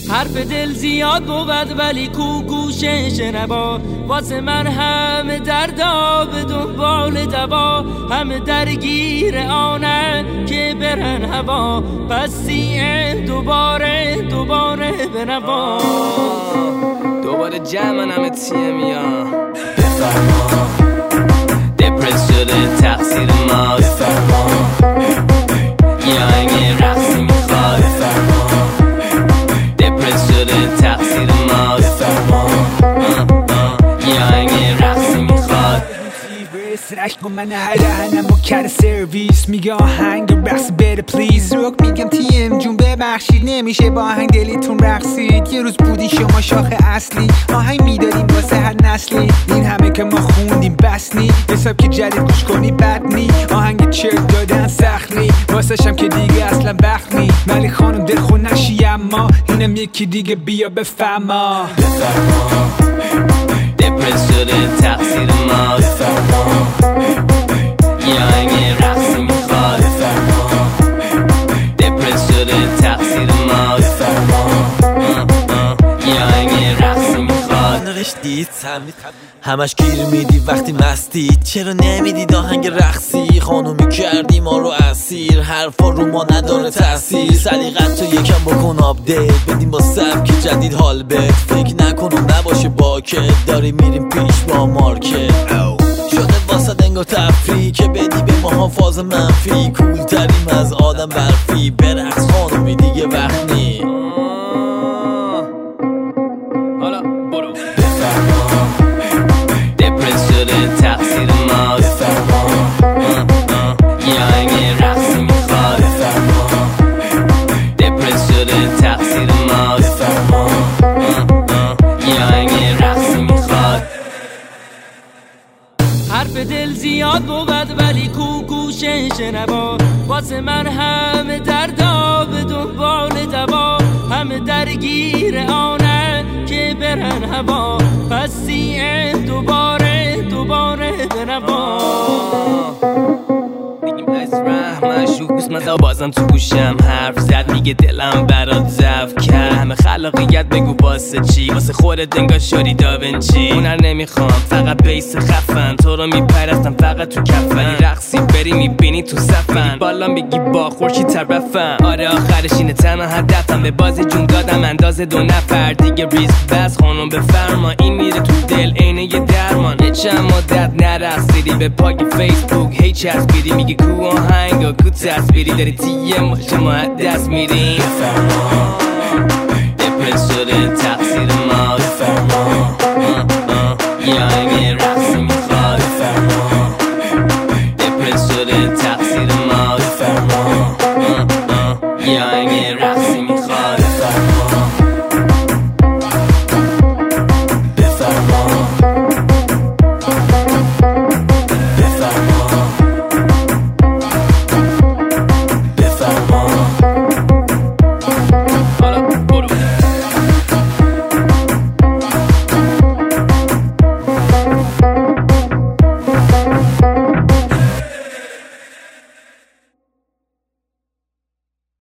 حرف دل زیاد بود ولی کو گوشه شنوا، واسه من همه دردا به دنبال دوا، همه درگیر آنه که برن هوا، پس سیه دوباره بنوا، دوباره جمعن همه تیه میان. بفرما دپرس شده تقصیر ما، بفرما یا این رقصی میخواد، بفرما دپرس شده تقصیر ما، بفرما یا این رقصی میخواد. سرش کن من هرهنم و کر سرویس میگه آهنگ رقص بره پلیز، روک میگم تیم جون ببخشید نمیشه با آهنگ دلیتون رقصید، یه روز بودی شما شاخ اصلی، آهنگ میداریم واسه هر نسلی، این همه که ما خوندیم بس نی، حساب که جدید گوش کنی بد نی، آهنگ چرت دادن سخلی واسه شم که دیگه اصلا وقت نی، ولی خانم دلخون نشی اما اینم یکی دیگه بیا بفهما. دپرس شده تقصیر ما، بفرما یا این رقصی میخواد، بفرما دپرس شده تقصیر ما، بفرما یا این رقصی میخواد. نوشتید همش گیر میدی وقتی مستید، چرا نمیدید آهنگ رقصی، خانومی کردی ما رو اسیر، حرفا رو ما نداره تاثیر، سلیقت تو یکم بکن آپدیت بدیم با سبک جدید حال بد، فکر نکنم نباشه باکت، داریم میریم پیش با مارکت، شده واسه دنگ و تفریح که بدی به ماها فاز منفی، کول تریم از آدم برفی، برقص خانومی دیگه وقت نی. حالا برو بفرما دپرس شده تقصیر ما، بفرما یا این رقصی میخواد، بفرما دپرس شده تقصیر ما، بفرما یا این رقصی میخواد. حرف دل زیاد بود ولی کو گوشه شنوا، واسه من همه دردا به دنبال دوا، همه درگیر آنه که برن هوا، پس سیه دوباره بنوا. مشروب من بازم تو گوشم حرف زد، میگه دلم برات ضعف کرد، همه خلاقیت بگو واسه چی، واسه خودت انگار شدی داونچی، هنر نمیخوام فقط بیس خفن، تو رو میپرستم فقط تو کفن، رقصی بری میبینی تو صفن، بالا میگی با خورشی طرفم، آره آخرش اینه تنها هدفم، به بازی جون دادم اندازه 2 نفر دیگه، ریسک بس خانم بفرما، این میره تو دل عینه یه درمان، یه چند مدت نرقصیدی به پاک فیسبوک هی چسبیدی، میگه کو آهنگ و کو تصویری، داری تیه ماشه ما دست میریم.